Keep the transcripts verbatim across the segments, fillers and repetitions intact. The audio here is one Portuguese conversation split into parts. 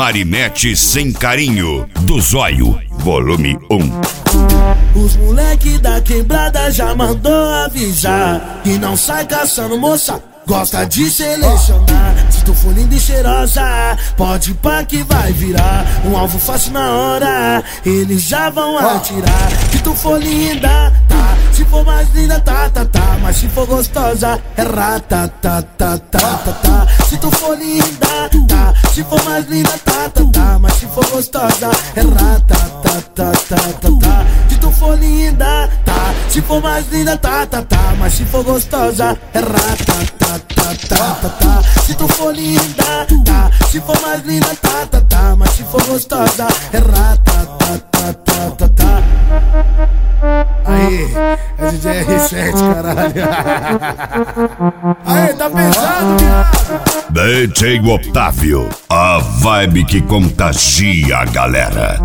Marinette Sem Carinho, do Zóio, volume um. Os moleque da quebrada já mandou avisar que não sai caçando moça, gosta de selecionar. Se tu for linda e cheirosa, pode ir pra que vai virar um alvo fácil na hora, eles já vão atirar. Se tu for linda, tá, se for mais linda, tá, tá, tá, mas se for gostosa, é rata, tá, tá, tá, tá, tá. Se tu for linda, tá, se for mais linda, tá, tá, tá, mas se for gostosa, é rata, tá, tá, tá, tá, tá. Se tu for linda, tá, se for mais linda, tá, tá, tá, mas se for gostosa, é rata, tá, tá, tá, tá, tá. Se tu for linda, tá, se for mais linda, tá, tá, tá, mas se for gostosa, é rata, tá, tá, tá, tá, tá. Aí, é D J R sete, caralho. Aí, tá pesado, viado. D J Otávio, a vibe que contagia a galera.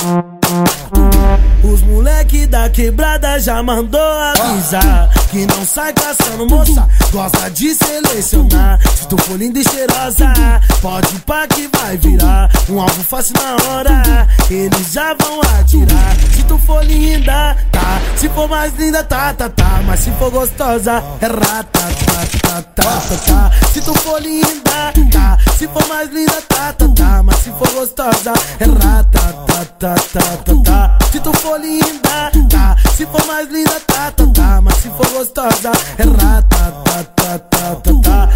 Os moleque da quebrada já mandou avisar que não sai caçando moça, gosta de selecionar. Se tu for linda e cheirosa, pode ir pra que vai virar um alvo fácil na hora, eles já vão atirar. Se tu for linda, tá, se for mais linda, tá, tá, tá, mas se for gostosa, é rata, tá, tá, tá, tá, tá. Se tu for linda, tá, se for mais linda, tá, tá, tá, mas se for gostosa, é rata, tá, tá, tá, tá, tá. Se tu for linda, tá, se for mais linda, tá, tá, tá, mas se for gostosa, é rata, tá, tá, tá, tá, tá.